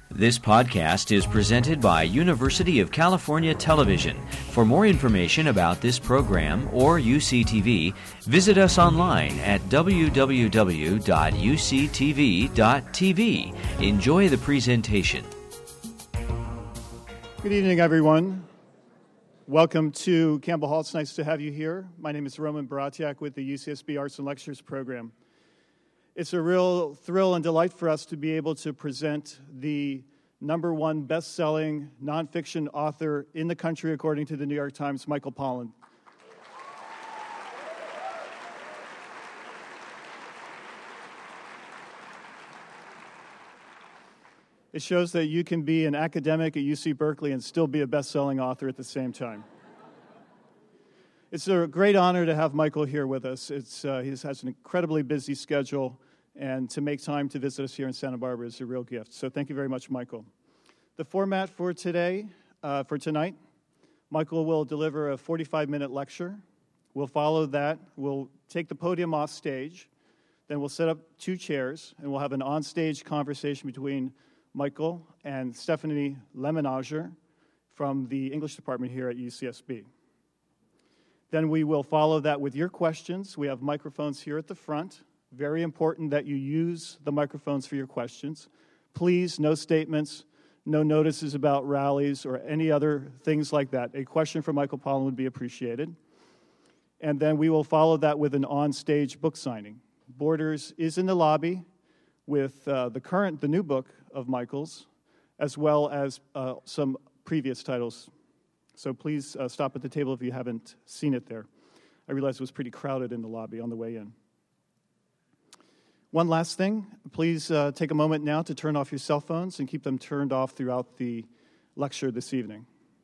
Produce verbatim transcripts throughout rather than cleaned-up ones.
This podcast is presented by University of California Television. For more information about this program or U C T V, visit us online at w w w dot u c t v dot t v. Enjoy the presentation. Good evening, everyone. Welcome to Campbell Hall. It's nice to have you here. My name is Roman Baratiak with the U C S B Arts and Lectures program. It's a real thrill and delight for us to be able to present the number one best-selling nonfiction author in the country, according to the New York Times, Michael Pollan. It shows that you can be an academic at U C Berkeley and still be a best-selling author at the same time. It's a great honor to have Michael here with us. It's, uh, he has an incredibly busy schedule, and to make time to visit us here in Santa Barbara is a real gift. So thank you very much, Michael. The format for today, uh, for tonight, Michael will deliver a forty-five minute lecture. We'll follow that. We'll take the podium off stage. Then we'll set up two chairs, and we'll have an on-stage conversation between Michael and Stephanie Lemenager from the English department here at U C S B. Then we will follow that with your questions. We have microphones here at the front. Very important that you use the microphones for your questions. Please, no statements, no notices about rallies or any other things like that. A question for Michael Pollan would be appreciated. And then we will follow that with an on-stage book signing. Borders is in the lobby with uh, the current, the new book of Michael's, as well as uh, some previous titles. So please uh, stop at the table if you haven't seen it there. I realized it was pretty crowded in the lobby on the way in. One last thing, please uh, take a moment now to turn off your cell phones and keep them turned off throughout the lecture this evening.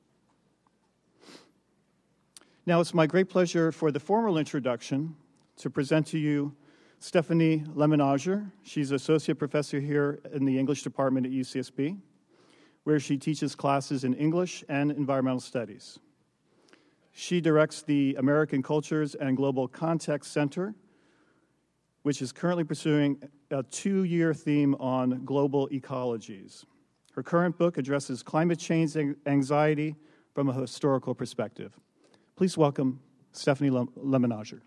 Now it's my great pleasure for the formal introduction to present to you Stephanie Lemenager. She's Associate Professor here in the English Department at U C S B, where she teaches classes in English and Environmental Studies. She directs the American Cultures and Global Context Center, which is currently pursuing a two-year theme on global ecologies. Her current book addresses climate change anxiety from a historical perspective. Please welcome Stephanie Lemenager.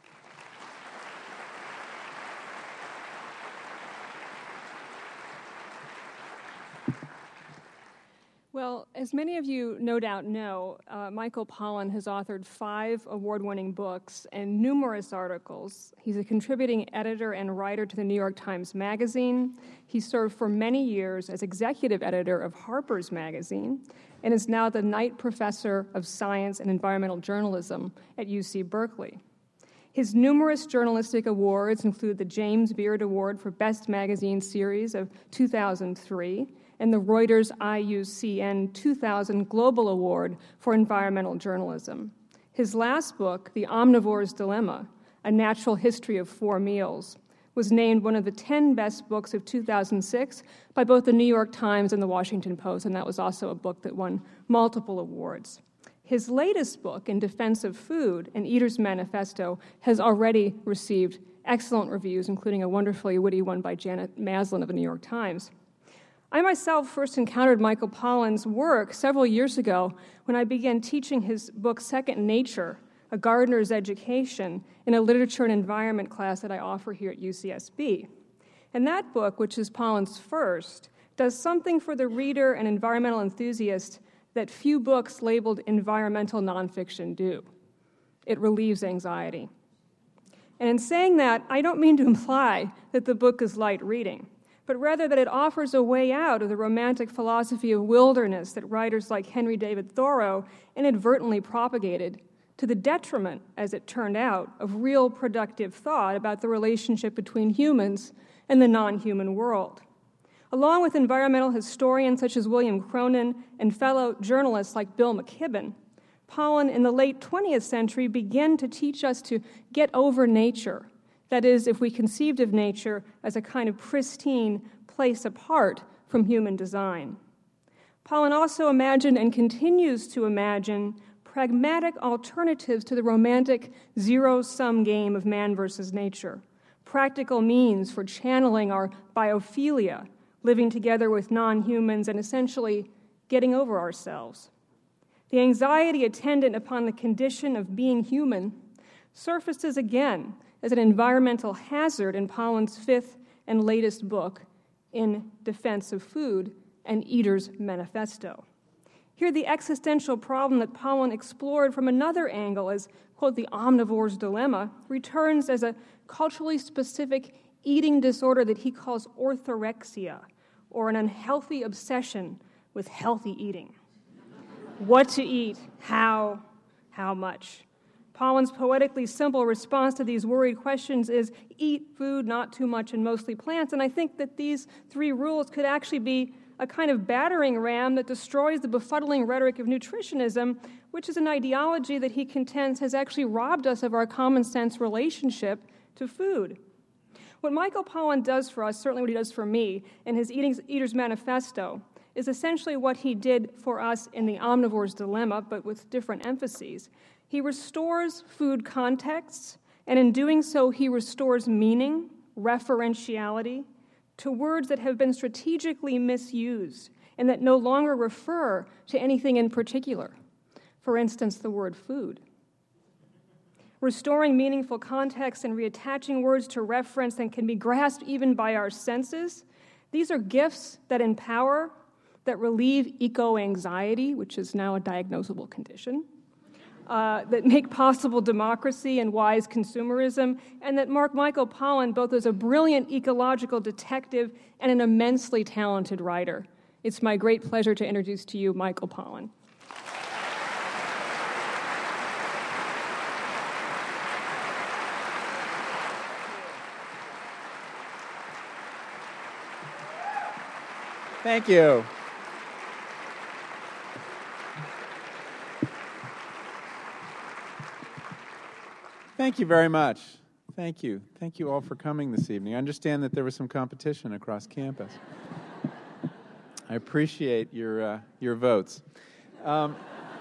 Well, as many of you no doubt know, uh, Michael Pollan has authored five award-winning books and numerous articles. He's a contributing editor and writer to the New York Times Magazine. He served for many years as executive editor of Harper's Magazine and is now the Knight Professor of Science and Environmental Journalism at U C Berkeley. His numerous journalistic awards include the James Beard Award for Best Magazine Series of two thousand three, and the Reuters I U C N two thousand Global Award for Environmental Journalism. His last book, The Omnivore's Dilemma, A Natural History of Four Meals, was named one of the ten best books of two thousand six by both the New York Times and the Washington Post, and that was also a book that won multiple awards. His latest book, In Defense of Food, An Eater's Manifesto, has already received excellent reviews, including a wonderfully witty one by Janet Maslin of the New York Times. I myself first encountered Michael Pollan's work several years ago when I began teaching his book Second Nature, A Gardener's Education, in a literature and environment class that I offer here at U C S B. And that book, which is Pollan's first, does something for the reader and environmental enthusiast that few books labeled environmental nonfiction do. It relieves anxiety. And in saying that, I don't mean to imply that the book is light reading, but rather that it offers a way out of the romantic philosophy of wilderness that writers like Henry David Thoreau inadvertently propagated, to the detriment, as it turned out, of real productive thought about the relationship between humans and the non-human world. Along with environmental historians such as William Cronin and fellow journalists like Bill McKibben, Pollan in the late twentieth century began to teach us to get over nature. That is, if we conceived of nature as a kind of pristine place apart from human design. Pollan also imagined and continues to imagine pragmatic alternatives to the romantic zero-sum game of man versus nature, practical means for channeling our biophilia living together with non-humans, and essentially getting over ourselves. The anxiety attendant upon the condition of being human surfaces again as an environmental hazard in Pollan's fifth and latest book, In Defense of Food, An Eater's Manifesto. Here, the existential problem that Pollan explored from another angle as, quote, the omnivore's dilemma, returns as a culturally specific eating disorder that he calls orthorexia, or an unhealthy obsession with healthy eating. What to eat, how, how much. Pollan's poetically simple response to these worried questions is eat food, not too much, and mostly plants. And I think that these three rules could actually be a kind of battering ram that destroys the befuddling rhetoric of nutritionism, which is an ideology that he contends has actually robbed us of our common sense relationship to food. What Michael Pollan does for us, certainly what he does for me, in his Eater's Manifesto, is essentially what he did for us in the Omnivore's Dilemma, but with different emphases. He restores food contexts, and in doing so, he restores meaning, referentiality, to words that have been strategically misused and that no longer refer to anything in particular. For instance, the word food. Restoring meaningful context and reattaching words to reference that can be grasped even by our senses, these are gifts that empower, that relieve eco-anxiety, which is now a diagnosable condition, uh, that make possible democracy and wise consumerism, and that mark Michael Pollan both as a brilliant ecological detective and an immensely talented writer. It's my great pleasure to introduce to you Michael Pollan. Thank you. Thank you very much. Thank you. Thank you all for coming this evening. I understand that there was some competition across campus. I appreciate your uh, your votes. Um,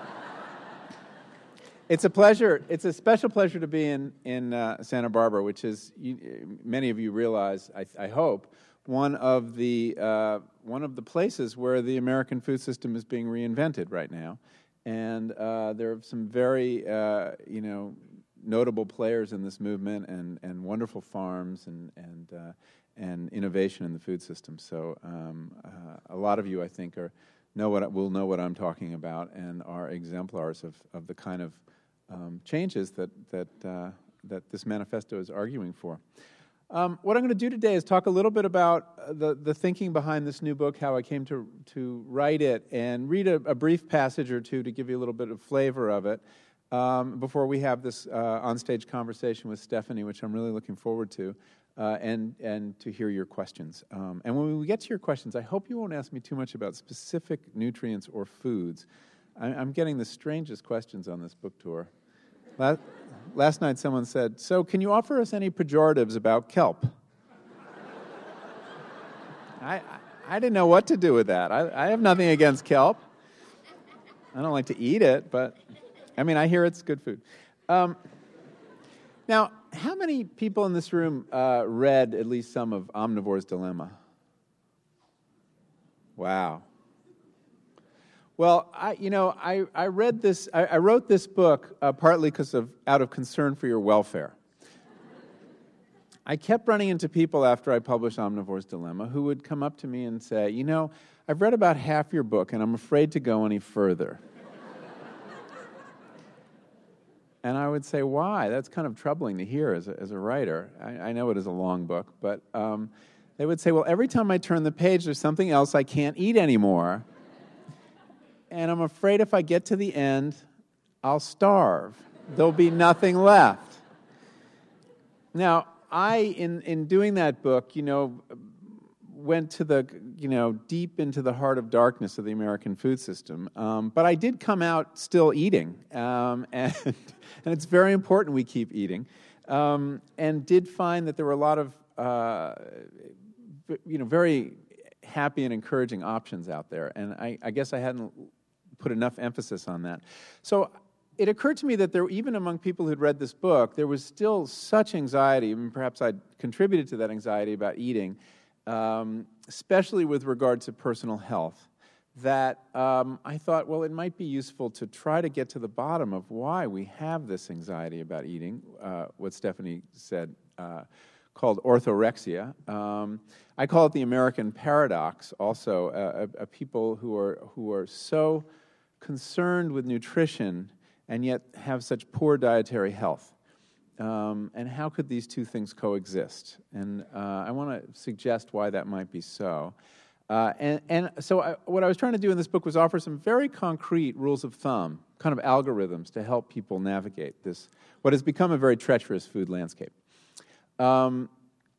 it's a pleasure. It's a special pleasure to be in in uh, Santa Barbara, which is you, many of you realize, I, I hope, one of the uh, one of the places where the American food system is being reinvented right now, and uh, there are some very uh, you know. notable players in this movement, and, and wonderful farms and and uh, and innovation in the food system. So um, uh, a lot of you, I think, are know what will know what I'm talking about, and are exemplars of, of the kind of um, changes that that uh, that this manifesto is arguing for. Um, what I'm going to do today is talk a little bit about the the thinking behind this new book, how I came to to write it, and read a, a brief passage or two to give you a little bit of flavor of it. Um, before we have this uh, onstage conversation with Stephanie, which I'm really looking forward to, uh, and and to hear your questions. Um, and when we get to your questions, I hope you won't ask me too much about specific nutrients or foods. I, I'm getting the strangest questions on this book tour. Last, last night someone said, so can you offer us any pejoratives about kelp? I, I, I didn't know what to do with that. I, I have nothing against kelp. I don't like to eat it, but... I mean, I hear it's good food. Um, now, how many people in this room uh, read at least some of Omnivore's Dilemma? Wow. Well, I, you know, I, I read this, I, I wrote this book uh, partly because of out of concern for your welfare. I kept running into people after I published Omnivore's Dilemma who would come up to me and say, you know, I've read about half your book and I'm afraid to go any further. And I would say, why? That's kind of troubling to hear as a, as a writer. I, I know it is a long book, but um, they would say, well, every time I turn the page, there's something else I can't eat anymore. And I'm afraid if I get to the end, I'll starve. There'll be nothing left. Now, I, in, in doing that book, you know, went to the, you know, deep into the heart of darkness of the American food system. Um, but I did come out still eating, um, and, and it's very important we keep eating, um, and did find that there were a lot of, uh, you know, very happy and encouraging options out there, and I, I guess I hadn't put enough emphasis on that. So it occurred to me that there, even among people who'd read this book, there was still such anxiety, and perhaps I'd contributed to that anxiety about eating, um, especially with regard to personal health, that um, I thought, well, it might be useful to try to get to the bottom of why we have this anxiety about eating, uh, what Stephanie said, uh, called orthorexia. Um, I call it the American paradox also, uh, a, a people who are, who are so concerned with nutrition and yet have such poor dietary health. Um, and how could these two things coexist? And uh, I want to suggest why that might be so. Uh, and, and so I, what I was trying to do in this book was offer some very concrete rules of thumb, kind of algorithms to help people navigate this, what has become a very treacherous food landscape. Um,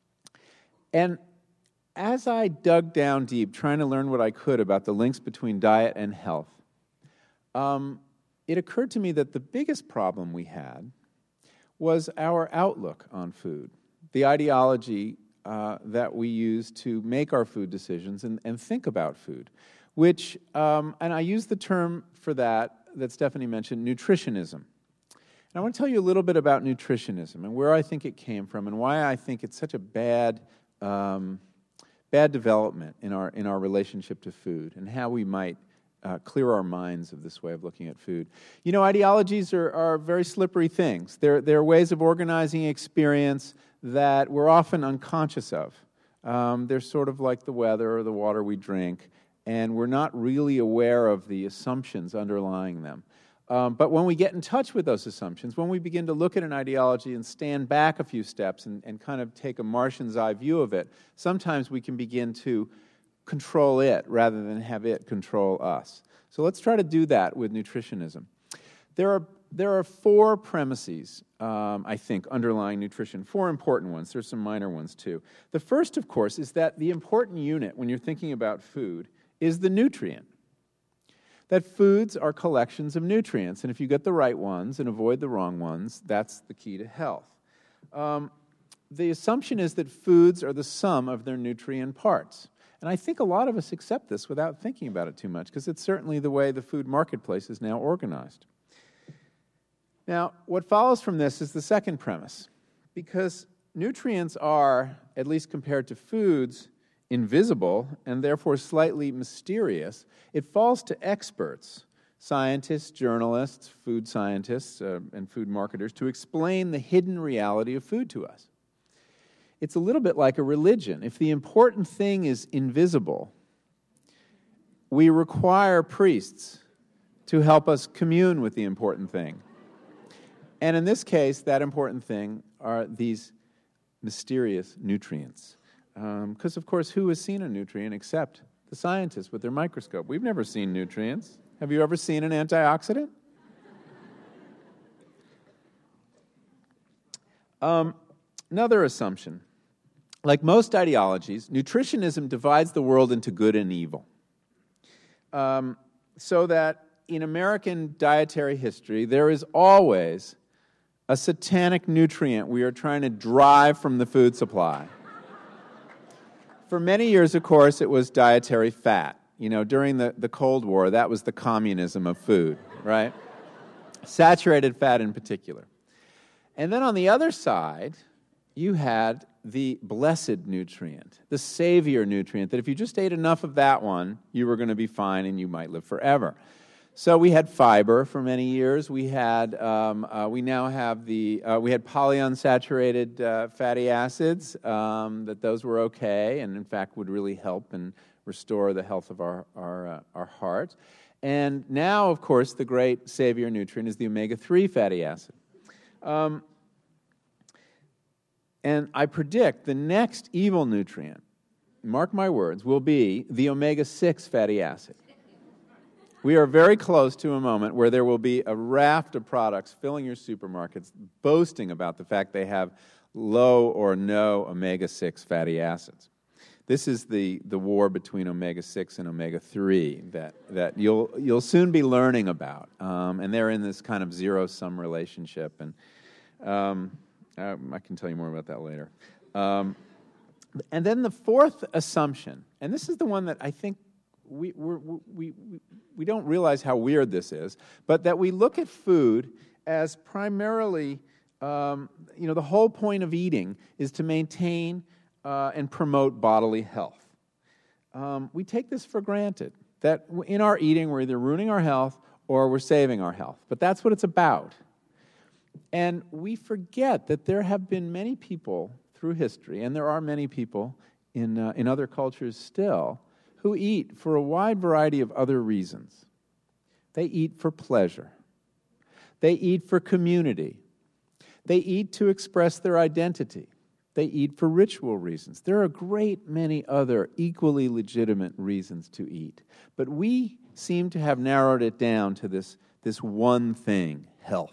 and as I dug down deep, trying to learn what I could about the links between diet and health, um, it occurred to me that the biggest problem we had was our outlook on food, the ideology uh, that we use to make our food decisions and, and think about food, which, um, and I use the term for that that Stephanie mentioned, nutritionism. And I want to tell you a little bit about nutritionism and where I think it came from and why I think it's such a bad, um, bad development in our in our relationship to food and how we might Uh, clear our minds of this way of looking at food. You know, ideologies are, are very slippery things. They're, they're ways of organizing experience that we're often unconscious of. Um, they're sort of like the weather or the water we drink, and we're not really aware of the assumptions underlying them. Um, but when we get in touch with those assumptions, when we begin to look at an ideology and stand back a few steps and, and kind of take a Martian's eye view of it, sometimes we can begin to control it rather than have it control us. So let's try to do that with nutritionism. There are there are four premises, um, I think, underlying nutrition, four important ones. There's some minor ones too. The first, of course, is that the important unit when you're thinking about food is the nutrient. That foods are collections of nutrients, and if you get the right ones and avoid the wrong ones, that's the key to health. Um, the assumption is that foods are the sum of their nutrient parts. And I think a lot of us accept this without thinking about it too much, because it's certainly the way the food marketplace is now organized. Now, what follows from this is the second premise. Because nutrients are, at least compared to foods, invisible and therefore slightly mysterious, it falls to experts, scientists, journalists, food scientists, uh, and food marketers, to explain the hidden reality of food to us. It's a little bit like a religion. If the important thing is invisible, we require priests to help us commune with the important thing. And in this case, that important thing are these mysterious nutrients. Because, um, of course, who has seen a nutrient except the scientists with their microscope? We've never seen nutrients. Have you ever seen an antioxidant? Um, another assumption. Like most ideologies, nutritionism divides the world into good and evil. Um, so that in American dietary history, there is always a satanic nutrient we are trying to drive from the food supply. For many years, of course, it was dietary fat. You know, during the, the Cold War, that was the communism of food, right? Saturated fat in particular. And then on the other side, you had the blessed nutrient, the savior nutrient, that if you just ate enough of that one, you were going to be fine and you might live forever. So we had fiber for many years. We had, um, uh, we now have the, uh, we had polyunsaturated uh, fatty acids, um, that those were okay and in fact would really help and restore the health of our, our, uh, our heart. And now, of course, the great savior nutrient is the omega three fatty acid. Um, And I predict the next evil nutrient, mark my words, will be the omega six fatty acid. We are very close to a moment where there will be a raft of products filling your supermarkets boasting about the fact they have low or no omega six fatty acids. This is the, the war between omega six and omega three that, that you'll, you'll soon be learning about. Um, and they're in this kind of zero-sum relationship. And um, I can tell you more about that later. Um, and then the fourth assumption, and this is the one that I think we, we're, we, we, we don't realize how weird this is, but that we look at food as primarily, um, you know, the whole point of eating is to maintain uh, and promote bodily health. Um, we take this for granted, that in our eating we're either ruining our health or we're saving our health. But that's what it's about. And we forget that there have been many people through history, and there are many people in, uh, in other cultures still, who eat for a wide variety of other reasons. They eat for pleasure. They eat for community. They eat to express their identity. They eat for ritual reasons. There are a great many other equally legitimate reasons to eat. But we seem to have narrowed it down to this, this one thing, health.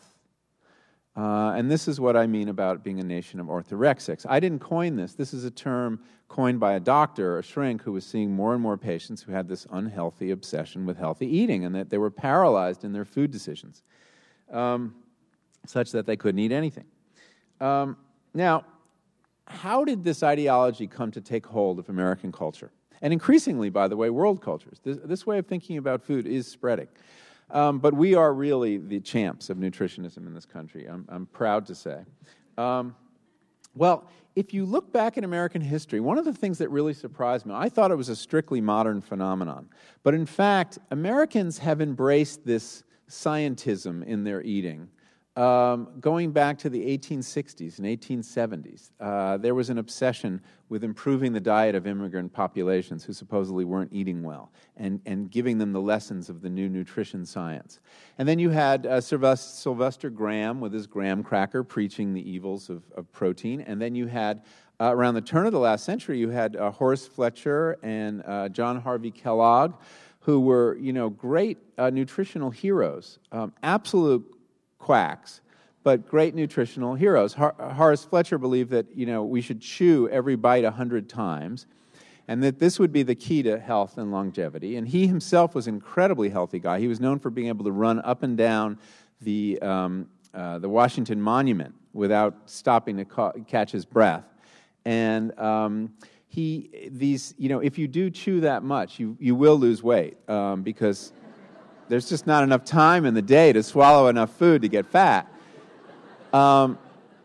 Uh, and this is what I mean about being a nation of orthorexics. I didn't coin this. This is a term coined by a doctor, a shrink, who was seeing more and more patients who had this unhealthy obsession with healthy eating, and that they were paralyzed in their food decisions, um, such that they couldn't eat anything. Um, now, how did this ideology come to take hold of American culture? And increasingly, by the way, world cultures. This, this way of thinking about food is spreading. Um, but we are really the champs of nutritionism in this country, I'm, I'm proud to say. Um, well, if you look back in American history, one of the things that really surprised me, I thought it was a strictly modern phenomenon. But in fact, Americans have embraced this scientism in their eating. Um, going back to the eighteen sixties and eighteen seventies, uh, there was an obsession with improving the diet of immigrant populations who supposedly weren't eating well, and, and giving them the lessons of the new nutrition science. And then you had uh, Sylvester, Sylvester Graham with his graham cracker preaching the evils of, of protein. And then you had, uh, around the turn of the last century, you had uh, Horace Fletcher and uh, John Harvey Kellogg, who were, you know, great uh, nutritional heroes, um, absolute quacks, but great nutritional heroes. Har- Horace Fletcher believed that, you know, we should chew every bite a hundred times, and that this would be the key to health and longevity. And he himself was an incredibly healthy guy. He was known for being able to run up and down the um, uh, the Washington Monument without stopping to ca- catch his breath. And um, he, these, you know, if you do chew that much, you you will lose weight um, because there's just not enough time in the day to swallow enough food to get fat. Um,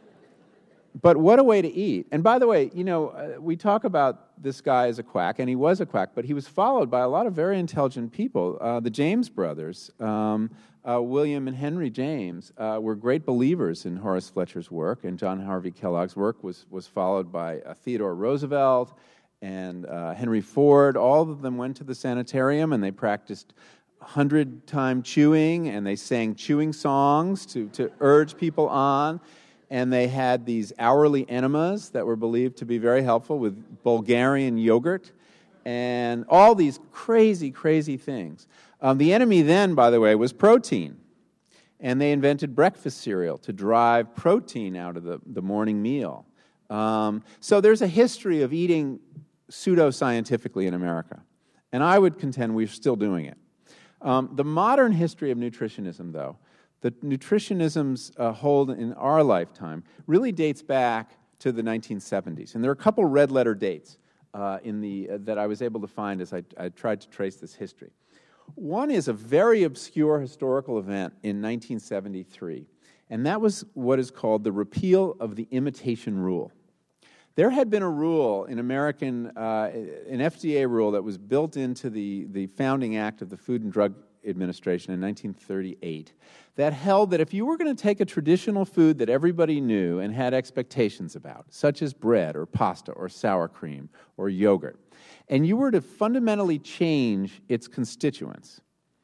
but what a way to eat. And by the way, you know, uh, we talk about this guy as a quack, and he was a quack, but he was followed by a lot of very intelligent people. Uh, the James brothers, um, uh, William and Henry James, uh, were great believers in Horace Fletcher's work, and John Harvey Kellogg's work was, was followed by uh, Theodore Roosevelt and uh, Henry Ford. All of them went to the sanitarium, and they practiced hundred-time chewing, and they sang chewing songs to, to urge people on, and they had these hourly enemas that were believed to be very helpful with Bulgarian yogurt, and all these crazy, crazy things. Um, the enemy then, by the way, was protein, and they invented breakfast cereal to drive protein out of the, the morning meal. Um, so there's a history of eating pseudo-scientifically in America, and I would contend we're still doing it. Um, the modern history of nutritionism, though, the nutritionism's uh, hold in our lifetime really dates back to the nineteen seventies. And there are a couple red-letter dates uh, in the, uh, that I was able to find as I, I tried to trace this history. One is a very obscure historical event in nineteen seventy-three, and that was what is called the repeal of the imitation rule. There had been a rule in American, uh, an F D A rule that was built into the, the founding act of the Food and Drug Administration in nineteen thirty-eight that held that if you were going to take a traditional food that everybody knew and had expectations about, such as bread or pasta or sour cream or yogurt, and you were to fundamentally change its constituents,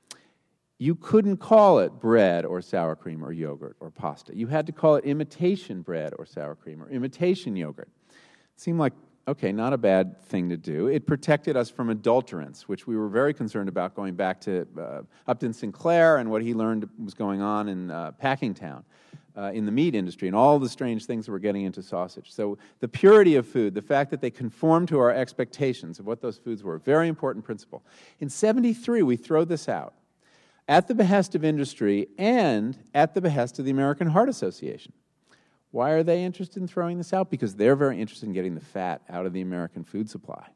you couldn't call it bread or sour cream or yogurt or pasta. You had to call it imitation bread or sour cream or imitation yogurt. It seemed like, okay, not a bad thing to do. It protected us from adulterants, which we were very concerned about going back to uh, Upton Sinclair and what he learned was going on in uh, Packingtown uh, in the meat industry and all the strange things that were getting into sausage. So the purity of food, the fact that they conformed to our expectations of what those foods were, a very important principle. In seventy-three, we throw this out at the behest of industry and at the behest of the American Heart Association. Why are they interested in throwing this out? Because they're very interested in getting the fat out of the American food supply.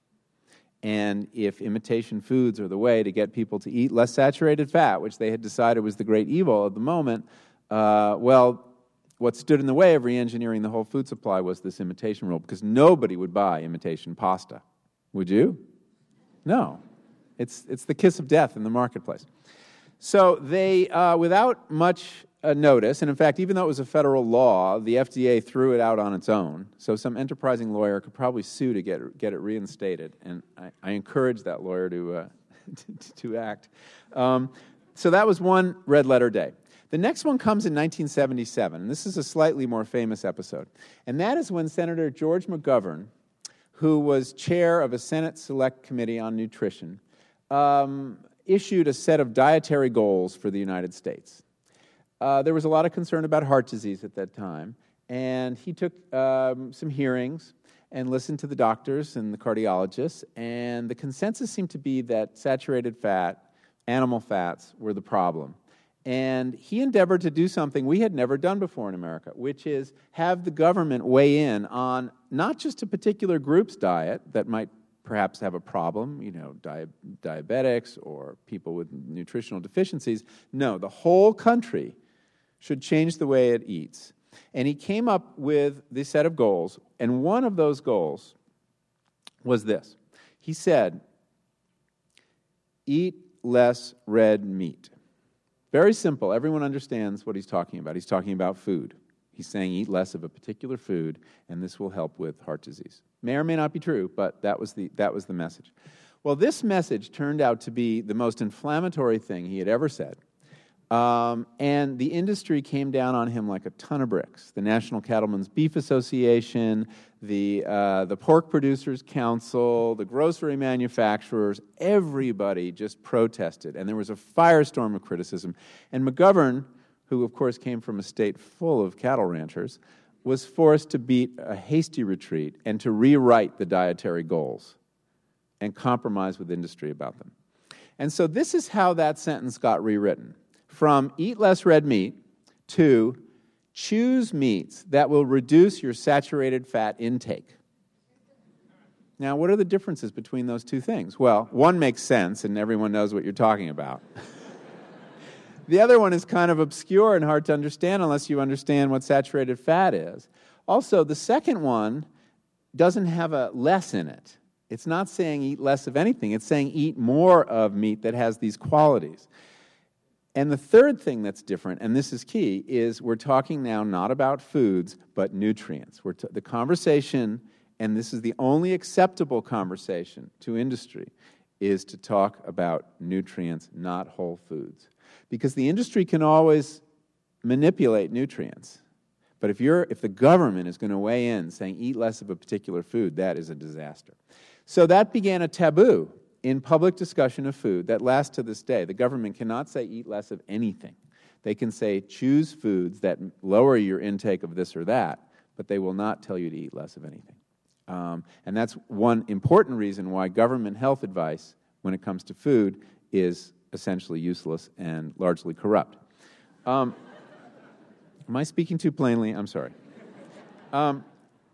And if imitation foods are the way to get people to eat less saturated fat, which they had decided was the great evil of the moment, uh, well, what stood in the way of re-engineering the whole food supply was this imitation rule, because nobody would buy imitation pasta. Would you? No. It's, it's the kiss of death in the marketplace. So they, uh, without much uh, notice, and in fact, even though it was a federal law, the F D A threw it out on its own. So some enterprising lawyer could probably sue to get, get it reinstated, and I, I encourage that lawyer to, uh, to, to act. Um, so that was one red letter day. The next one comes in nineteen seventy-seven, and this is a slightly more famous episode. And that is when Senator George McGovern, who was chair of a Senate Select Committee on Nutrition, um, issued a set of dietary goals for the United States. Uh, there was a lot of concern about heart disease at that time, and he took um, some hearings and listened to the doctors and the cardiologists, and the consensus seemed to be that saturated fat, animal fats, were the problem. And he endeavored to do something we had never done before in America, which is have the government weigh in on not just a particular group's diet that might perhaps have a problem, you know, di diabetics or people with nutritional deficiencies. No, the whole country should change the way it eats. And he came up with this set of goals, and one of those goals was this. He said, eat less red meat. Very simple. Everyone understands what he's talking about. He's talking about food. He's saying eat less of a particular food, and this will help with heart disease. May or may not be true, but that was the, that was the message. Well, this message turned out to be the most inflammatory thing he had ever said. Um, and the industry came down on him like a ton of bricks. The National Cattlemen's Beef Association, the, uh, the Pork Producers Council, the grocery manufacturers, everybody just protested. And there was a firestorm of criticism. And McGovern, who of course came from a state full of cattle ranchers, was forced to beat a hasty retreat and to rewrite the dietary goals and compromise with industry about them. And so this is how that sentence got rewritten. From eat less red meat to choose meats that will reduce your saturated fat intake. Now, what are the differences between those two things? Well, one makes sense and everyone knows what you're talking about. The other one is kind of obscure and hard to understand unless you understand what saturated fat is. Also, the second one doesn't have a less in it. It's not saying eat less of anything. It's saying eat more of meat that has these qualities. And the third thing that's different, and this is key, is we're talking now not about foods, but nutrients. We're t the conversation, and this is the only acceptable conversation to industry, is to talk about nutrients, not whole foods. Because the industry can always manipulate nutrients. But if, you're, if the government is going to weigh in saying eat less of a particular food, that is a disaster. So that began a taboo in public discussion of food that lasts to this day. The government cannot say eat less of anything. They can say choose foods that lower your intake of this or that, but they will not tell you to eat less of anything. Um, and that's one important reason why government health advice, when it comes to food, is essentially useless and largely corrupt. Um, am I speaking too plainly? I'm sorry. Um,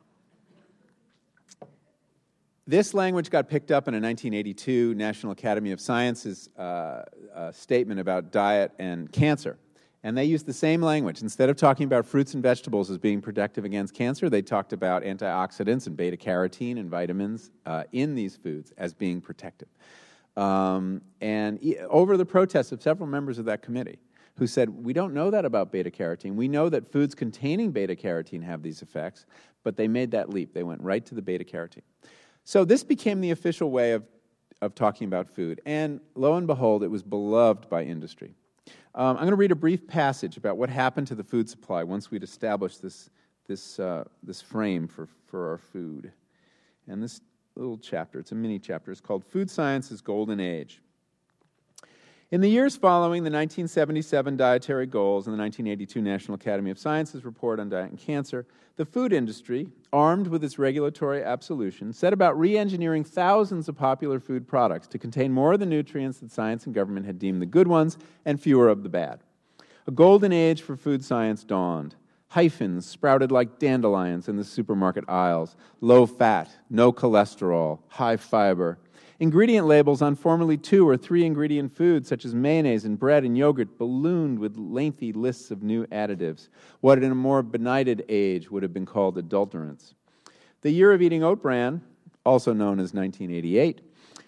This language got picked up in a nineteen eighty-two National Academy of Sciences uh, uh, statement about diet and cancer. And they used the same language. Instead of talking about fruits and vegetables as being protective against cancer, they talked about antioxidants and beta-carotene and vitamins uh, in these foods as being protective. Um, and e over the protests of several members of that committee who said, we don't know that about beta-carotene. We know that foods containing beta-carotene have these effects, but they made that leap. They went right to the beta-carotene. So this became the official way of, of talking about food, and lo and behold, it was beloved by industry. Um, I'm going to read a brief passage about what happened to the food supply once we'd established this, this, uh, this frame for, for our food. And this little chapter, it's a mini chapter, it's called Food Science's Golden Age. In the years following the nineteen seventy-seven dietary goals and the nineteen eighty-two National Academy of Sciences report on diet and cancer, the food industry, armed with its regulatory absolution, set about re-engineering thousands of popular food products to contain more of the nutrients that science and government had deemed the good ones and fewer of the bad. A golden age for food science dawned. Hyphens sprouted like dandelions in the supermarket aisles. Low fat, no cholesterol, high fiber. Ingredient labels on formerly two or three ingredient foods such as mayonnaise and bread and yogurt ballooned with lengthy lists of new additives, what in a more benighted age would have been called adulterants. The Year of Eating Oat Bran, also known as nineteen eighty-eight,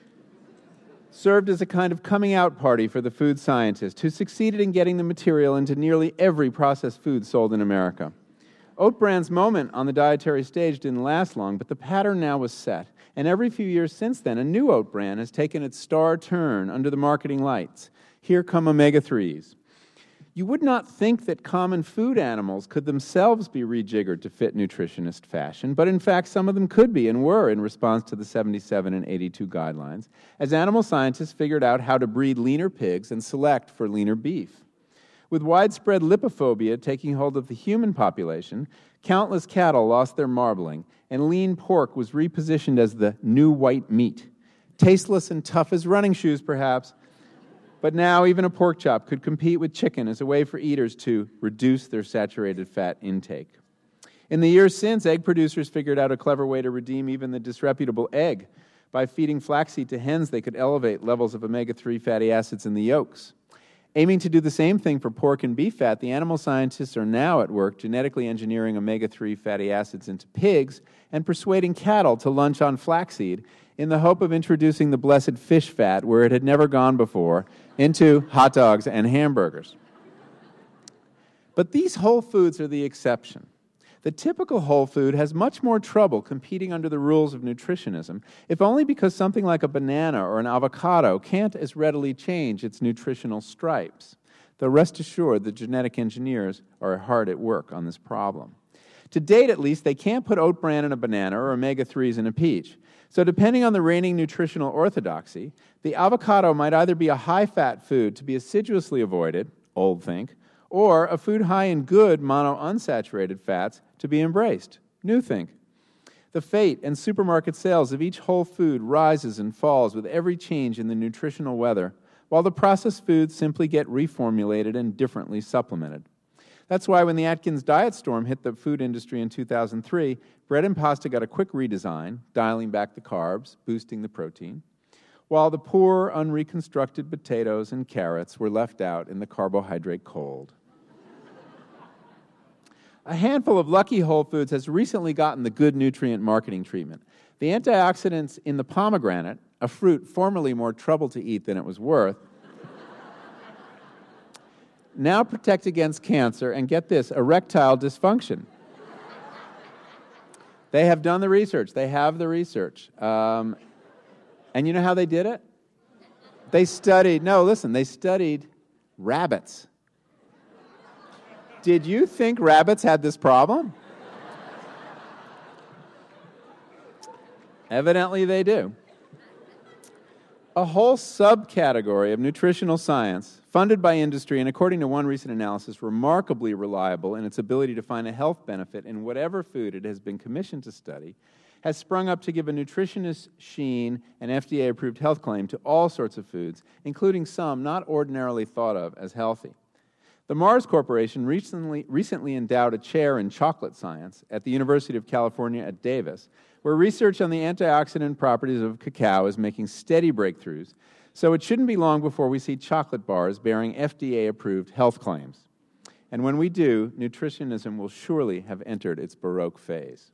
served as a kind of coming out party for the food scientist who succeeded in getting the material into nearly every processed food sold in America. Oat Bran's moment on the dietary stage didn't last long, but the pattern now was set. And every few years since then, a new oat bran has taken its star turn under the marketing lights. Here come omega threes. You would not think that common food animals could themselves be rejiggered to fit nutritionist fashion, but in fact some of them could be and were in response to the seventy-seven and eighty-two guidelines, as animal scientists figured out how to breed leaner pigs and select for leaner beef. With widespread lipophobia taking hold of the human population, countless cattle lost their marbling, and lean pork was repositioned as the new white meat. Tasteless and tough as running shoes, perhaps, but now even a pork chop could compete with chicken as a way for eaters to reduce their saturated fat intake. In the years since, egg producers figured out a clever way to redeem even the disreputable egg. By feeding flaxseed to hens, they could elevate levels of omega three fatty acids in the yolks. Aiming to do the same thing for pork and beef fat, the animal scientists are now at work genetically engineering omega three fatty acids into pigs and persuading cattle to lunch on flaxseed in the hope of introducing the blessed fish fat, where it had never gone before, into hot dogs and hamburgers. But these whole foods are the exception. The typical whole food has much more trouble competing under the rules of nutritionism, if only because something like a banana or an avocado can't as readily change its nutritional stripes. Though rest assured, the genetic engineers are hard at work on this problem. To date, at least, they can't put oat bran in a banana or omega threes in a peach. So depending on the reigning nutritional orthodoxy, the avocado might either be a high-fat food to be assiduously avoided, old think, or a food high in good monounsaturated fats to be embraced, new think. The fate and supermarket sales of each whole food rises and falls with every change in the nutritional weather, while the processed foods simply get reformulated and differently supplemented. That's why when the Atkins diet storm hit the food industry in two thousand three, bread and pasta got a quick redesign, dialing back the carbs, boosting the protein, while the poor, unreconstructed potatoes and carrots were left out in the carbohydrate cold. A handful of lucky whole foods has recently gotten the good nutrient marketing treatment. The antioxidants in the pomegranate, a fruit formerly more trouble to eat than it was worth, now protect against cancer and, get this, erectile dysfunction. They have done the research. They have the research. Um, and you know how they did it? They studied, no, listen, they studied rabbits. Did you think rabbits had this problem? Evidently they do. A whole subcategory of nutritional science, funded by industry and, according to one recent analysis, remarkably reliable in its ability to find a health benefit in whatever food it has been commissioned to study, has sprung up to give a nutritionist sheen and F D A-approved health claim to all sorts of foods, including some not ordinarily thought of as healthy. The Mars Corporation recently, recently endowed a chair in chocolate science at the University of California at Davis, where research on the antioxidant properties of cacao is making steady breakthroughs, so it shouldn't be long before we see chocolate bars bearing F D A-approved health claims. And when we do, nutritionism will surely have entered its Baroque phase.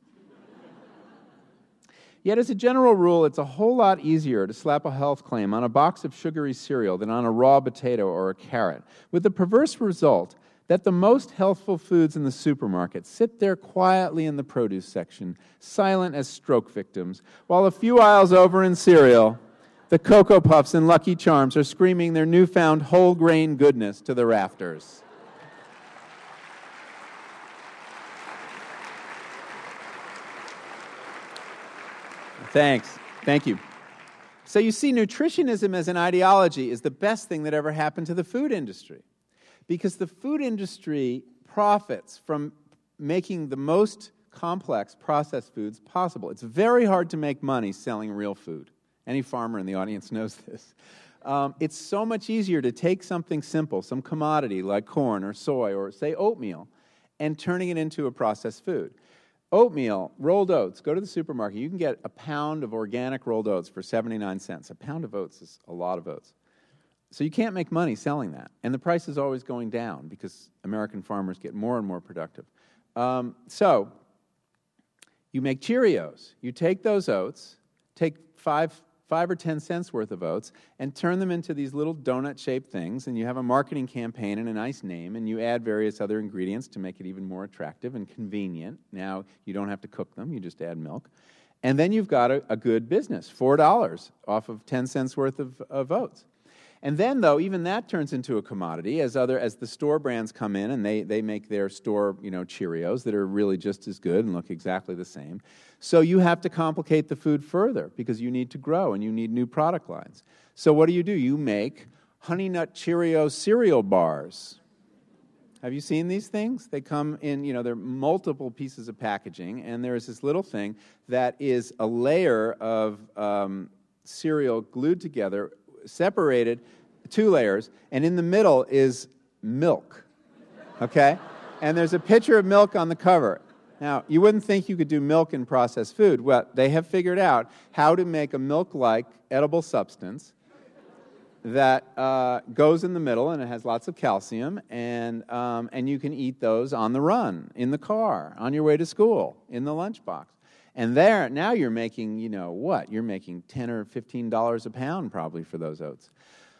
Yet, as a general rule, it's a whole lot easier to slap a health claim on a box of sugary cereal than on a raw potato or a carrot, with the perverse result that the most healthful foods in the supermarket sit there quietly in the produce section, silent as stroke victims, while a few aisles over in cereal, the Cocoa Puffs and Lucky Charms are screaming their newfound whole grain goodness to the rafters. Thanks. Thank you. So you see, nutritionism as an ideology is the best thing that ever happened to the food industry, because the food industry profits from making the most complex processed foods possible. It's very hard to make money selling real food. Any farmer in the audience knows this. Um, it's so much easier to take something simple, some commodity like corn or soy or, say, oatmeal, and turning it into a processed food. Oatmeal, rolled oats. Go to the supermarket. You can get a pound of organic rolled oats for seventy-nine cents. A pound of oats is a lot of oats. So you can't make money selling that. And the price is always going down because American farmers get more and more productive. Um, so you make Cheerios. You take those oats, take five, five or ten cents worth of oats, and turn them into these little donut-shaped things, and you have a marketing campaign and a nice name, and you add various other ingredients to make it even more attractive and convenient. Now you don't have to cook them. You just add milk. And then you've got a, a good business, four dollars off of ten cents worth of, of oats. And then, though, even that turns into a commodity as other as the store brands come in and they, they make their store, you know, Cheerios that are really just as good and look exactly the same. So you have to complicate the food further because you need to grow and you need new product lines. So what do you do? You make Honey Nut Cheerios cereal bars. Have you seen these things? They come in, you know, they're multiple pieces of packaging, and there's this little thing that is a layer of um, cereal glued together, separated, two layers, and in the middle is milk, okay? And there's a picture of milk on the cover. Now, you wouldn't think you could do milk in processed food. Well, they have figured out how to make a milk-like edible substance that uh, goes in the middle, and it has lots of calcium, and, um, and you can eat those on the run, in the car, on your way to school, in the lunchbox. And there, now you're making, you know, what? You're making ten or fifteen dollars a pound probably for those oats.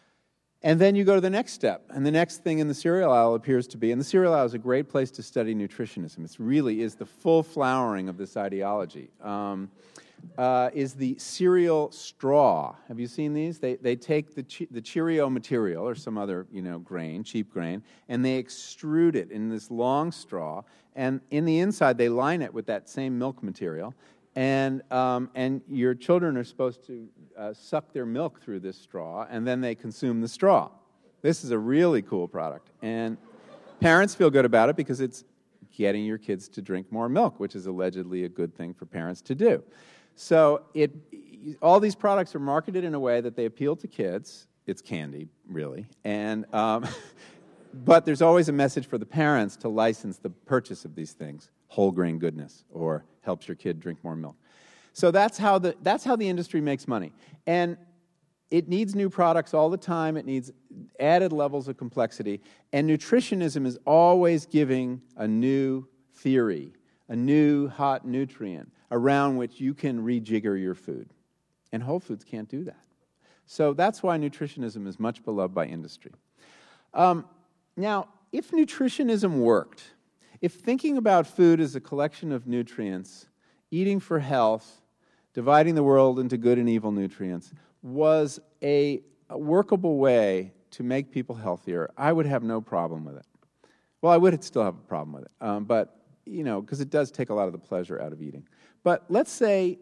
And then you go to the next step. And the next thing in the cereal aisle appears to be, and the cereal aisle is a great place to study nutritionism. It really is the full flowering of this ideology, um, uh, is the cereal straw. Have you seen these? They, they take the, che- the Cheerio material or some other, you know, grain, cheap grain, and they extrude it in this long straw. And in the inside, they line it with that same milk material. And, um, and your children are supposed to uh, suck their milk through this straw, and then they consume the straw. This is a really cool product. And parents feel good about it because it's getting your kids to drink more milk, which is allegedly a good thing for parents to do. So it, all these products are marketed in a way that they appeal to kids. It's candy, really. And... Um, But there's always a message for the parents to license the purchase of these things, whole grain goodness, or helps your kid drink more milk. So that's how the that's how the industry makes money. And it needs new products all the time. It needs added levels of complexity. And nutritionism is always giving a new theory, a new hot nutrient around which you can rejigger your food. And Whole Foods can't do that. So that's why nutritionism is much beloved by industry. Um, Now, if nutritionism worked, if thinking about food as a collection of nutrients, eating for health, dividing the world into good and evil nutrients, was a, a workable way to make people healthier, I would have no problem with it. Well, I would still have a problem with it, um, but, you know, because it does take a lot of the pleasure out of eating. But let's say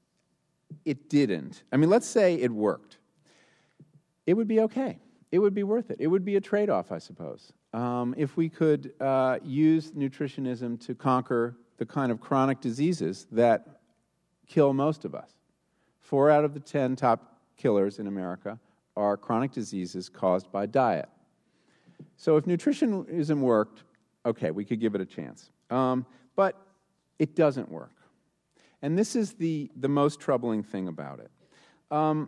it didn't. I mean, let's say it worked. It would be okay. It would be worth it. It would be a trade-off, I suppose, um, if we could uh, use nutritionism to conquer the kind of chronic diseases that kill most of us. Four out of the ten top killers in America are chronic diseases caused by diet. So if nutritionism worked, okay, we could give it a chance. Um, but it doesn't work. And this is the, the most troubling thing about it. Um,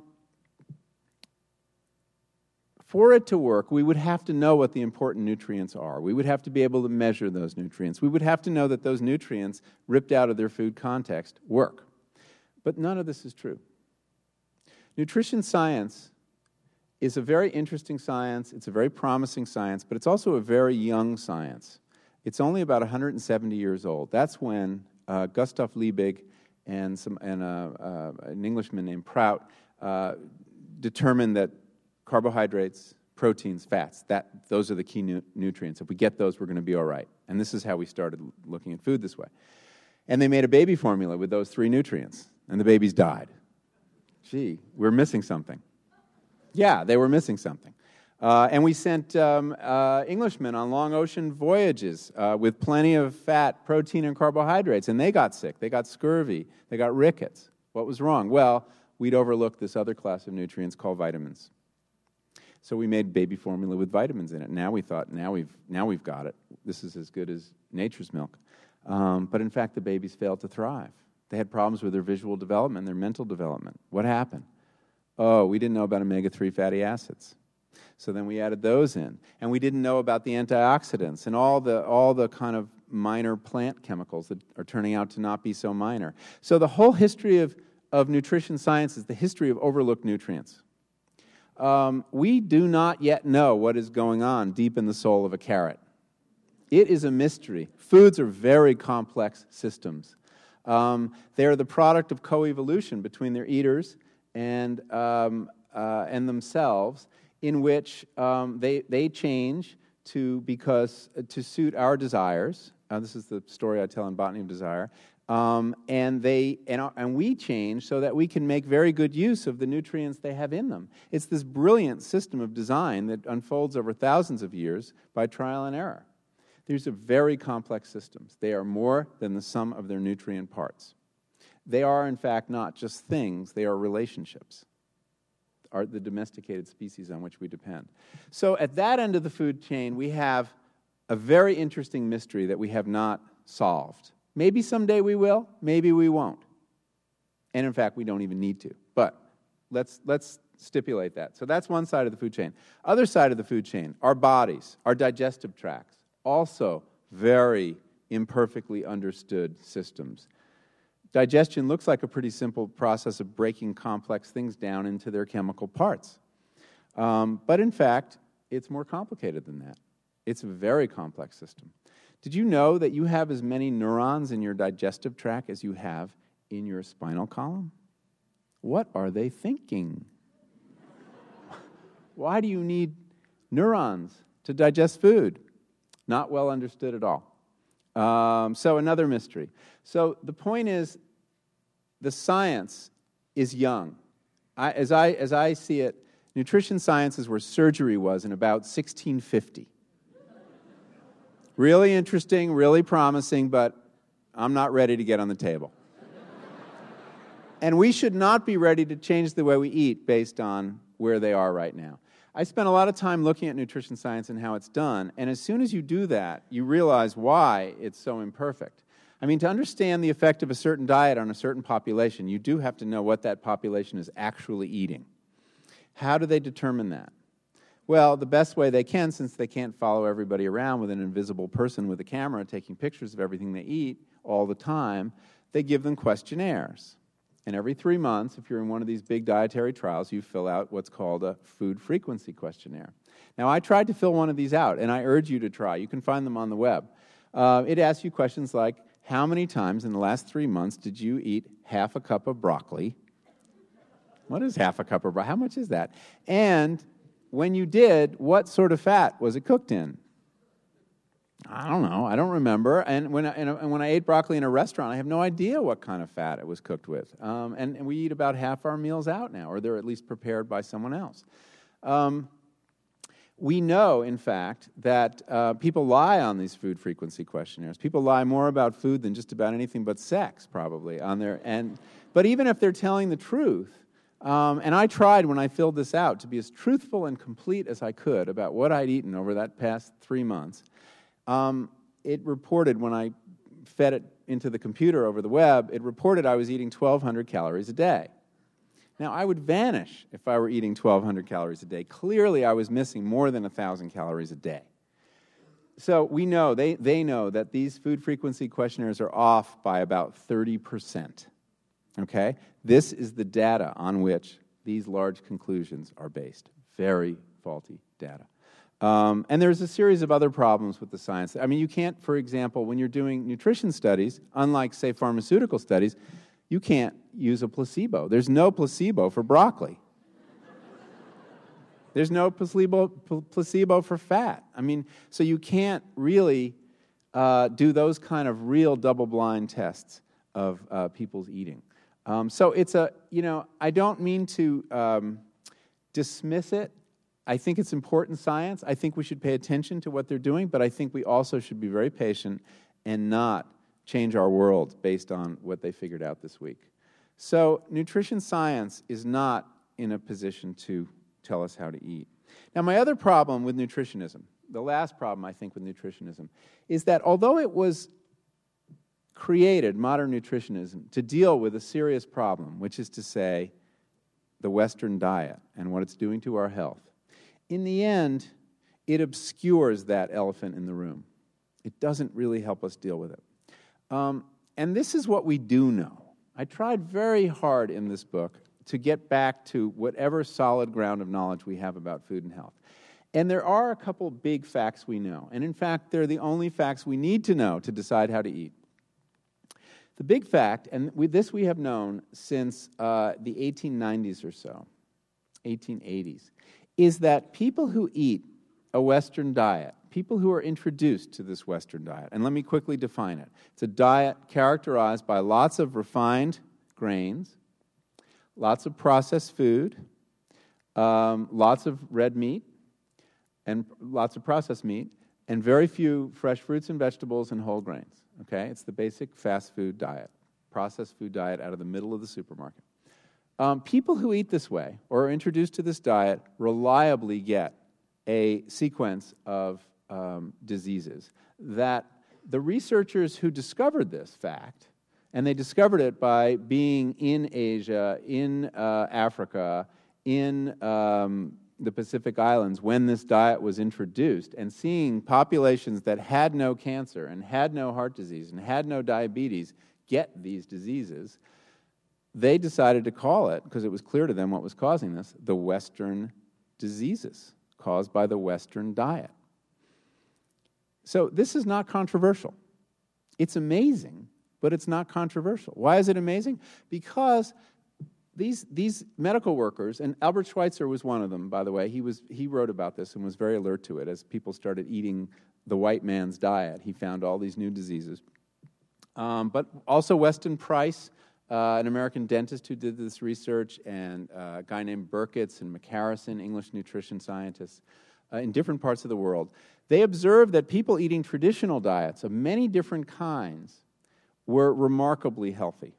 For it to work, we would have to know what the important nutrients are. We would have to be able to measure those nutrients. We would have to know that those nutrients, ripped out of their food context, work. But none of this is true. Nutrition science is a very interesting science. It's a very promising science, but it's also a very young science. It's only about one hundred seventy years old. That's when uh, Gustav Liebig and, some, and uh, uh, an Englishman named Prout uh, determined that carbohydrates, proteins, fats, that, those are the key nu- nutrients. If we get those, we're going to be all right. And this is how we started looking at food this way. And they made a baby formula with those three nutrients, and the babies died. Gee, we're missing something. Yeah, they were missing something. Uh, and we sent um, uh, Englishmen on long ocean voyages uh, with plenty of fat, protein, and carbohydrates, and they got sick. They got scurvy. They got rickets. What was wrong? Well, we'd overlooked this other class of nutrients called vitamins. So we made baby formula with vitamins in it. Now we thought, now we've now we've got it. This is as good as nature's milk. Um, but in fact, the babies failed to thrive. They had problems with their visual development, their mental development. What happened? Oh, we didn't know about omega three fatty acids. So then we added those in. And we didn't know about the antioxidants and all the, all the kind of minor plant chemicals that are turning out to not be so minor. So the whole history of, of nutrition science is the history of overlooked nutrients. Um, we do not yet know what is going on deep in the soul of a carrot. It is a mystery. Foods are very complex systems. Um, they are the product of coevolution between their eaters and, um, uh, and themselves, in which um, they, they change to, because, uh, to suit our desires. Uh, this is the story I tell in Botany of Desire. Um, and, they, and, uh, and we change so that we can make very good use of the nutrients they have in them. It's this brilliant system of design that unfolds over thousands of years by trial and error. These are very complex systems. They are more than the sum of their nutrient parts. They are, in fact, not just things, they are relationships, are the domesticated species on which we depend. So at that end of the food chain, we have a very interesting mystery that we have not solved. Maybe someday we will, maybe we won't. And in fact, we don't even need to. But let's, let's stipulate that. So that's one side of the food chain. Other side of the food chain, our bodies, our digestive tracts. Also very imperfectly understood systems. Digestion looks like a pretty simple process of breaking complex things down into their chemical parts. Um, but in fact, it's more complicated than that. It's a very complex system. Did you know that you have as many neurons in your digestive tract as you have in your spinal column? What are they thinking? Why do you need neurons to digest food? Not well understood at all. Um, so another mystery. So the point is, the science is young. I, as, I, as I see it, nutrition science is where surgery was in about sixteen fifty. Really interesting, really promising, but I'm not ready to get on the table. And we should not be ready to change the way we eat based on where they are right now. I spent a lot of time looking at nutrition science and how it's done, and as soon as you do that, you realize why it's so imperfect. I mean, to understand the effect of a certain diet on a certain population, you do have to know what that population is actually eating. How do they determine that? Well, the best way they can, since they can't follow everybody around with an invisible person with a camera taking pictures of everything they eat all the time, they give them questionnaires. And every three months, if you're in one of these big dietary trials, you fill out what's called a food frequency questionnaire. Now, I tried to fill one of these out, and I urge you to try. You can find them on the web. Uh, it asks you questions like, how many times in the last three months did you eat half a cup of broccoli? What is half a cup of broccoli? How much is that? And when you did, what sort of fat was it cooked in? I don't know. I don't remember. And when I, and when I ate broccoli in a restaurant, I have no idea what kind of fat it was cooked with. Um, and, and we eat about half our meals out now, or they're at least prepared by someone else. Um, we know, in fact, that uh, people lie on these food frequency questionnaires. People lie more about food than just about anything but sex, probably, on their and. But even if they're telling the truth, um, and I tried when I filled this out to be as truthful and complete as I could about what I'd eaten over that past three months, Um, it reported, when I fed it into the computer over the web, it reported I was eating twelve hundred calories a day. Now, I would vanish if I were eating twelve hundred calories a day. Clearly, I was missing more than one thousand calories a day. So we know, they, they know that these food frequency questionnaires are off by about thirty percent. Okay? This is the data on which these large conclusions are based. Very faulty data. Um, and there's a series of other problems with the science. I mean, you can't, for example, when you're doing nutrition studies, unlike, say, pharmaceutical studies, you can't use a placebo. There's no placebo for broccoli. There's no placebo, placebo for fat. I mean, so you can't really uh, do those kind of real double-blind tests of uh, people's eating. Um, so it's a, you know, I don't mean to um, dismiss it. I think it's important science. I think we should pay attention to what they're doing, but I think we also should be very patient and not change our world based on what they figured out this week. So nutrition science is not in a position to tell us how to eat. Now, my other problem with nutritionism, the last problem I think with nutritionism, is that although it was created modern nutritionism to deal with a serious problem, which is to say, the Western diet and what it's doing to our health. In the end, it obscures that elephant in the room. It doesn't really help us deal with it. Um, and this is what we do know. I tried very hard in this book to get back to whatever solid ground of knowledge we have about food and health. And there are a couple big facts we know. And in fact, they're the only facts we need to know to decide how to eat. The big fact, and we, this we have known since uh, the eighteen nineties or so, eighteen eighties, is that people who eat a Western diet, people who are introduced to this Western diet, and let me quickly define it. It's a diet characterized by lots of refined grains, lots of processed food, um, lots of red meat, and lots of processed meat, and very few fresh fruits and vegetables and whole grains. Okay, it's the basic fast food diet, processed food diet out of the middle of the supermarket. Um, people who eat this way or are introduced to this diet reliably get a sequence of um, diseases that the researchers who discovered this fact, and they discovered it by being in Asia, in uh, Africa, in um, the Pacific Islands when this diet was introduced, and seeing populations that had no cancer and had no heart disease and had no diabetes get these diseases, they decided to call it, because it was clear to them what was causing this, the Western diseases caused by the Western diet. So this is not controversial. It's amazing, but it's not controversial. Why is it amazing? Because These these medical workers, and Albert Schweitzer was one of them, by the way. He was he wrote about this and was very alert to it as people started eating the white man's diet. He found all these new diseases. Um, but also Weston Price, uh, an American dentist who did this research, and uh, a guy named Burkitts and McCarrison, English nutrition scientists, uh, in different parts of the world. They observed that people eating traditional diets of many different kinds were remarkably healthy.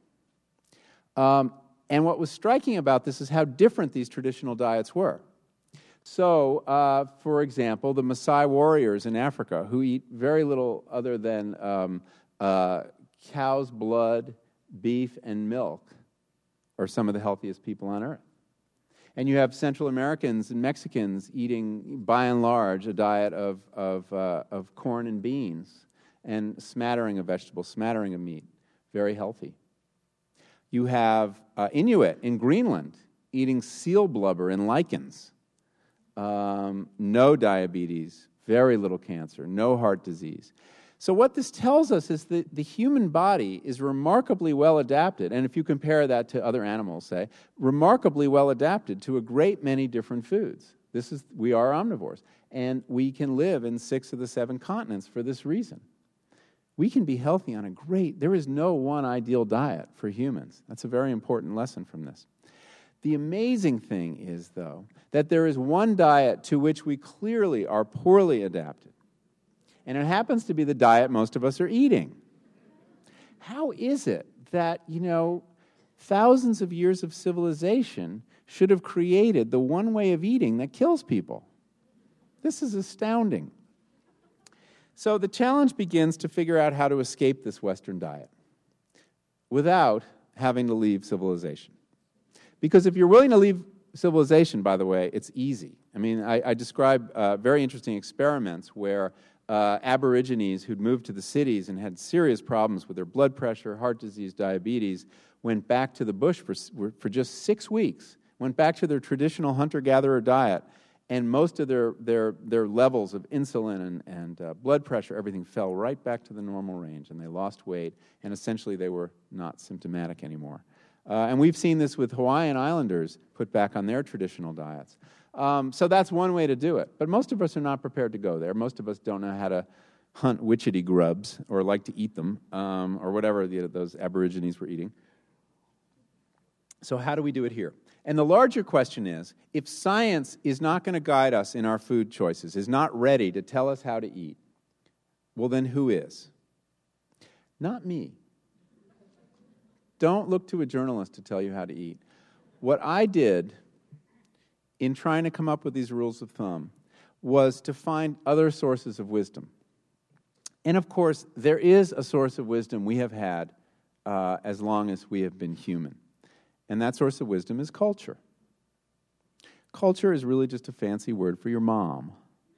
Um, And what was striking about this is how different these traditional diets were. So, uh, for example, the Maasai warriors in Africa, who eat very little other than um, uh, cow's blood, beef, and milk, are some of the healthiest people on earth. And you have Central Americans and Mexicans eating, by and large, a diet of, of, uh, of corn and beans, and smattering of vegetables, smattering of meat, very healthy. You have uh, Inuit in Greenland eating seal blubber and lichens, um, no diabetes, very little cancer, no heart disease. So what this tells us is that the human body is remarkably well adapted, and if you compare that to other animals, say, remarkably well adapted to a great many different foods. This is, we are omnivores, and we can live in six of the seven continents for this reason. We can be healthy on a great, there is no one ideal diet for humans. That's a very important lesson from this. The amazing thing is, though, that there is one diet to which we clearly are poorly adapted. And it happens to be the diet most of us are eating. How is it that, you know, thousands of years of civilization should have created the one way of eating that kills people? This is astounding. So the challenge begins to figure out how to escape this Western diet without having to leave civilization. Because if you're willing to leave civilization, by the way, it's easy. I mean, I, I describe uh, very interesting experiments where uh, Aborigines who'd moved to the cities and had serious problems with their blood pressure, heart disease, diabetes, went back to the bush for, for just six weeks, went back to their traditional hunter-gatherer diet, and most of their, their, their levels of insulin and, and uh, blood pressure, everything fell right back to the normal range, and they lost weight, and essentially they were not symptomatic anymore. Uh, and we've seen this with Hawaiian Islanders put back on their traditional diets. Um, so that's one way to do it. But most of us are not prepared to go there. Most of us don't know how to hunt witchetty grubs or like to eat them um, or whatever the, those Aborigines were eating. So how do we do it here? And the larger question is, if science is not going to guide us in our food choices, is not ready to tell us how to eat, well then who is? Not me. Don't look to a journalist to tell you how to eat. What I did in trying to come up with these rules of thumb was to find other sources of wisdom. And of course, there is a source of wisdom we have had uh, as long as we have been human. And that source of wisdom is culture. Culture is really just a fancy word for your mom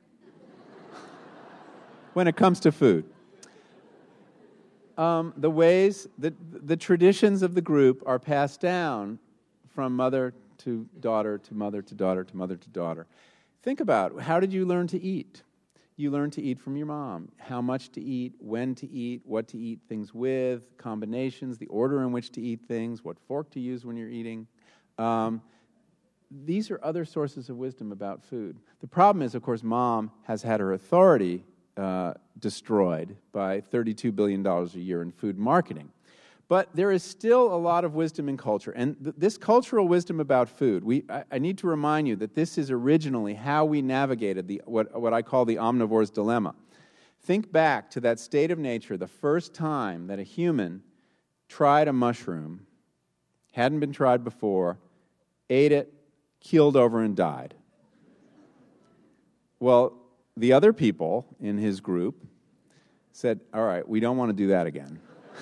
when it comes to food. Um, the ways, the, the traditions of the group are passed down from mother to daughter to mother to daughter to mother to daughter. Think about, how did you learn to eat? You learned to eat from your mom. How much to eat, when to eat, what to eat things with, combinations, the order in which to eat things, what fork to use when you're eating. Um, these are other sources of wisdom about food. The problem is, of course, mom has had her authority uh, destroyed by thirty-two billion dollars a year in food marketing. But there is still a lot of wisdom in culture. And th- this cultural wisdom about food, we, I, I need to remind you that this is originally how we navigated the what, what I call the omnivore's dilemma. Think back to that state of nature, the first time that a human tried a mushroom, hadn't been tried before, ate it, keeled over, and died. Well, the other people in his group said, all right, we don't want to do that again.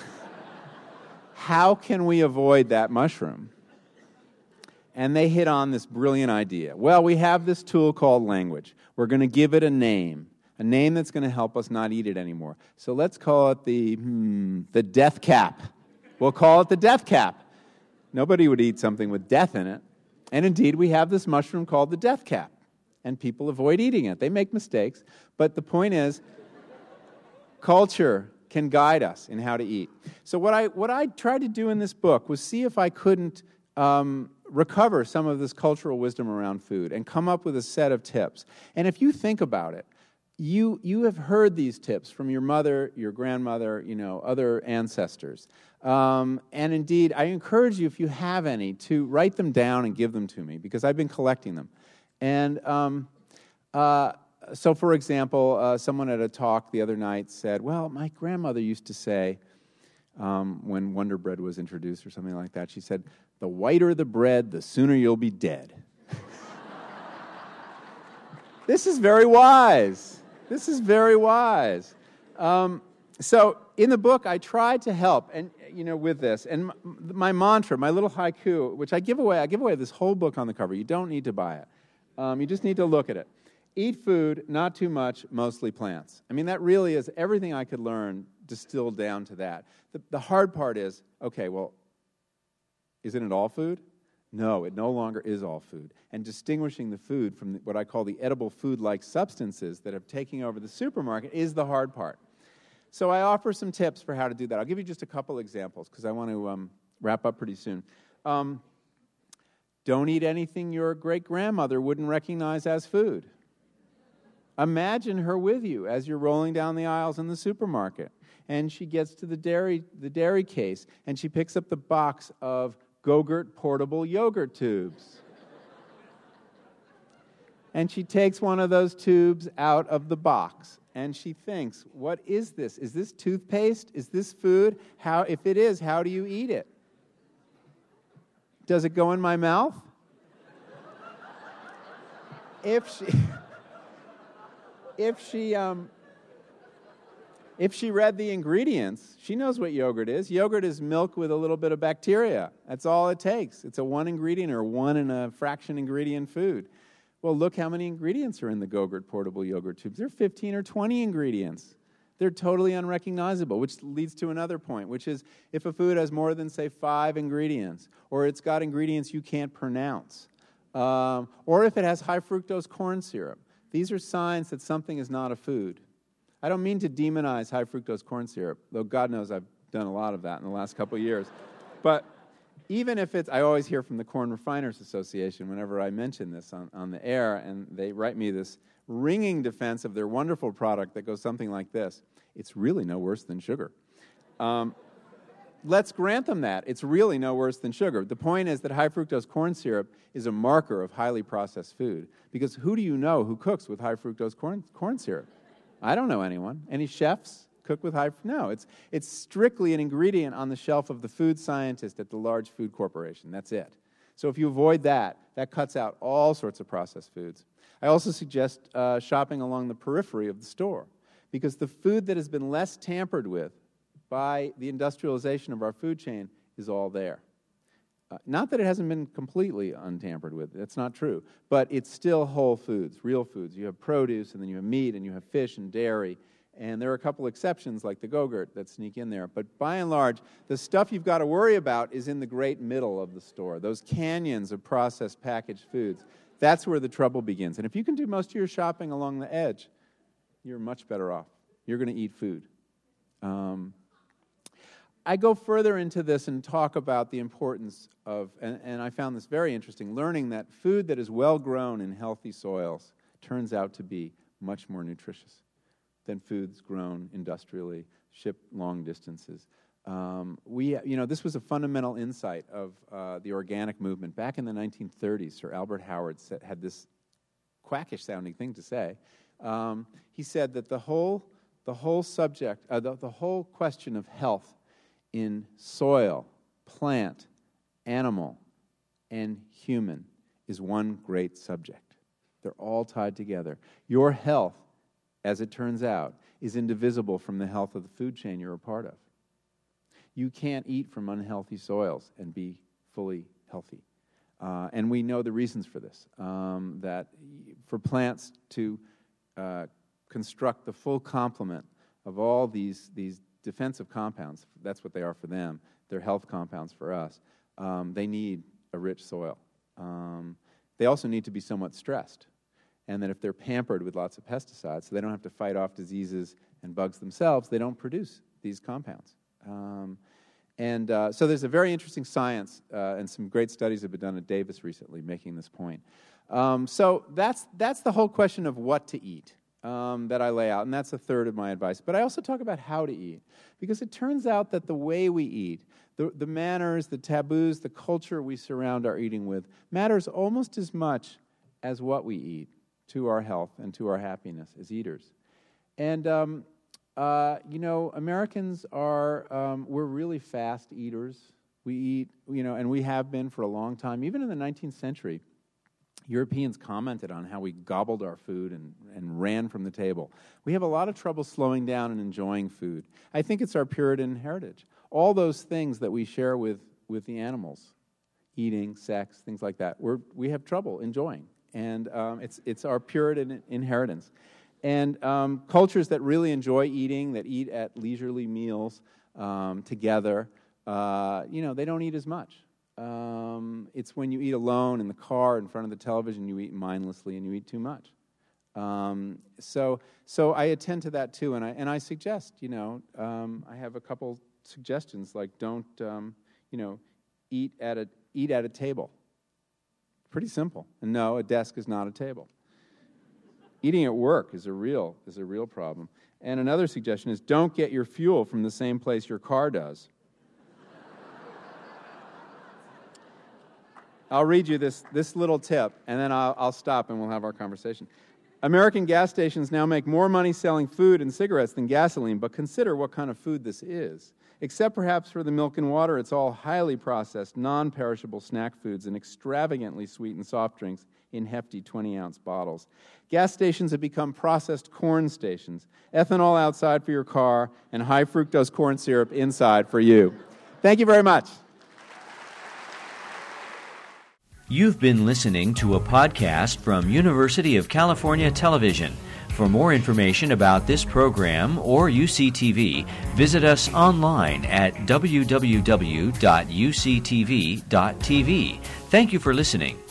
How can we avoid that mushroom? And they hit on this brilliant idea. Well, we have this tool called language. We're going to give it a name, a name that's going to help us not eat it anymore. So let's call it the, hmm, the death cap. We'll call it the death cap. Nobody would eat something with death in it. And indeed, we have this mushroom called the death cap. And people avoid eating it. They make mistakes. But the point is, culture can guide us in how to eat. So what I what I tried to do in this book was see if I couldn't um, recover some of this cultural wisdom around food and come up with a set of tips. And if you think about it, you you have heard these tips from your mother, your grandmother, you know, other ancestors. Um, and indeed, I encourage you, if you have any, to write them down and give them to me, because I've been collecting them. And um, uh, So, for example, uh, someone at a talk the other night said, well, my grandmother used to say, um, when Wonder Bread was introduced or something like that, she said, the whiter the bread, the sooner you'll be dead. This is very wise. This is very wise. Um, so, in the book, I tried to help, and you know, with this. And my, my mantra, my little haiku, which I give away, I give away this whole book on the cover. You don't need to buy it. Um, you just need to look at it. Eat food, not too much, mostly plants. I mean, that really is everything I could learn distilled down to that. The, the hard part is, okay, well, isn't it all food? No, it no longer is all food. And distinguishing the food from the, what I call the edible food-like substances that are taking over the supermarket is the hard part. So I offer some tips for how to do that. I'll give you just a couple examples because I want to um, wrap up pretty soon. Um, don't eat anything your great-grandmother wouldn't recognize as food. Imagine her with you as you're rolling down the aisles in the supermarket, and she gets to the dairy, the dairy case, and she picks up the box of Go-Gurt portable yogurt tubes. And she takes one of those tubes out of the box, and she thinks, what is this? Is this toothpaste? Is this food? How, if it is, how do you eat it? Does it go in my mouth? If she... If she um, if she read the ingredients, she knows what yogurt is. Yogurt is milk with a little bit of bacteria. That's all it takes. It's a one ingredient or one and a fraction ingredient food. Well, look how many ingredients are in the Go-Gurt portable yogurt tubes. There are fifteen or twenty ingredients. They're totally unrecognizable, which leads to another point, which is if a food has more than, say, five ingredients, or it's got ingredients you can't pronounce, um, or if it has high fructose corn syrup, these are signs that something is not a food. I don't mean to demonize high fructose corn syrup, though God knows I've done a lot of that in the last couple of years. But even if it's, I always hear from the Corn Refiners Association whenever I mention this on, on the air, and they write me this ringing defense of their wonderful product that goes something like this. It's really no worse than sugar. Um, let's grant them that. It's really no worse than sugar. The point is that high fructose corn syrup is a marker of highly processed food. Because who do you know who cooks with high fructose corn, corn syrup? I don't know anyone. Any chefs cook with high? No, it's, it's strictly an ingredient on the shelf of the food scientist at the large food corporation. That's it. So if you avoid that, that cuts out all sorts of processed foods. I also suggest uh, shopping along the periphery of the store. because the food that has been less tampered with by the industrialization of our food chain is all there. Uh, not that it hasn't been completely untampered with. That's not true. But it's still whole foods, real foods. You have produce, and then you have meat, and you have fish and dairy. And there are a couple exceptions, like the Go-Gurt, that sneak in there. But by and large, the stuff you've got to worry about is in the great middle of the store, those canyons of processed packaged foods. That's where the trouble begins. And if you can do most of your shopping along the edge, you're much better off. You're going to eat food. Um, I go further into this and talk about the importance of, and, and I found this very interesting, learning that food that is well-grown in healthy soils turns out to be much more nutritious than foods grown industrially, shipped long distances. Um, we, you know, this was a fundamental insight of uh, the organic movement. Back in the nineteen thirties, Sir Albert Howard said, had this quackish-sounding thing to say. Um, he said that the whole, the whole subject, uh, the, the whole question of health in soil, plant, animal, and human is one great subject. They're all tied together. Your health, as it turns out, is indivisible from the health of the food chain you're a part of. You can't eat from unhealthy soils and be fully healthy. Uh, and we know the reasons for this, um, that for plants to uh, construct the full complement of all these, these defensive compounds, that's what they are for them, they're health compounds for us, um, they need a rich soil. Um, they also need to be somewhat stressed. And that if they're pampered with lots of pesticides, so they don't have to fight off diseases and bugs themselves, they don't produce these compounds. Um, and uh, so there's a very interesting science, uh, and some great studies have been done at Davis recently making this point. Um, so that's, that's the whole question of what to eat um, that I lay out, and that's a third of my advice. But I also talk about how to eat, because it turns out that the way we eat, the, the manners, the taboos, the culture we surround our eating with, matters almost as much as what we eat to our health and to our happiness as eaters. And, um, uh, you know, Americans are, um, we're really fast eaters. We eat, you know, and we have been for a long time. Even in the nineteenth century, Europeans commented on how we gobbled our food and, and ran from the table. We have a lot of trouble slowing down and enjoying food. I think it's our Puritan heritage. All those things that we share with, with the animals, eating, sex, things like that, we're, we have trouble enjoying. And um, it's it's our Puritan inheritance. And um, cultures that really enjoy eating, that eat at leisurely meals um, together, uh, you know, they don't eat as much. Um, it's when you eat alone in the car in front of the television, you eat mindlessly and you eat too much. Um, so so I attend to that too, and I and I suggest, you know, um, I have a couple suggestions like don't, um, you know, eat at a eat at a table. Pretty simple. And no, a desk is not a table. Eating at work is a real is a real problem. And another suggestion is don't get your fuel from the same place your car does. I'll read you this, this little tip, and then I'll, I'll stop and we'll have our conversation. American gas stations now make more money selling food and cigarettes than gasoline, but consider what kind of food this is. Except perhaps for the milk and water, it's all highly processed, non-perishable snack foods and extravagantly sweetened soft drinks in hefty twenty-ounce bottles. Gas stations have become processed corn stations, ethanol outside for your car, and high-fructose corn syrup inside for you. Thank you very much. You've been listening to a podcast from University of California Television. For more information about this program or U C T V, visit us online at w w w dot u c t v dot t v. Thank you for listening.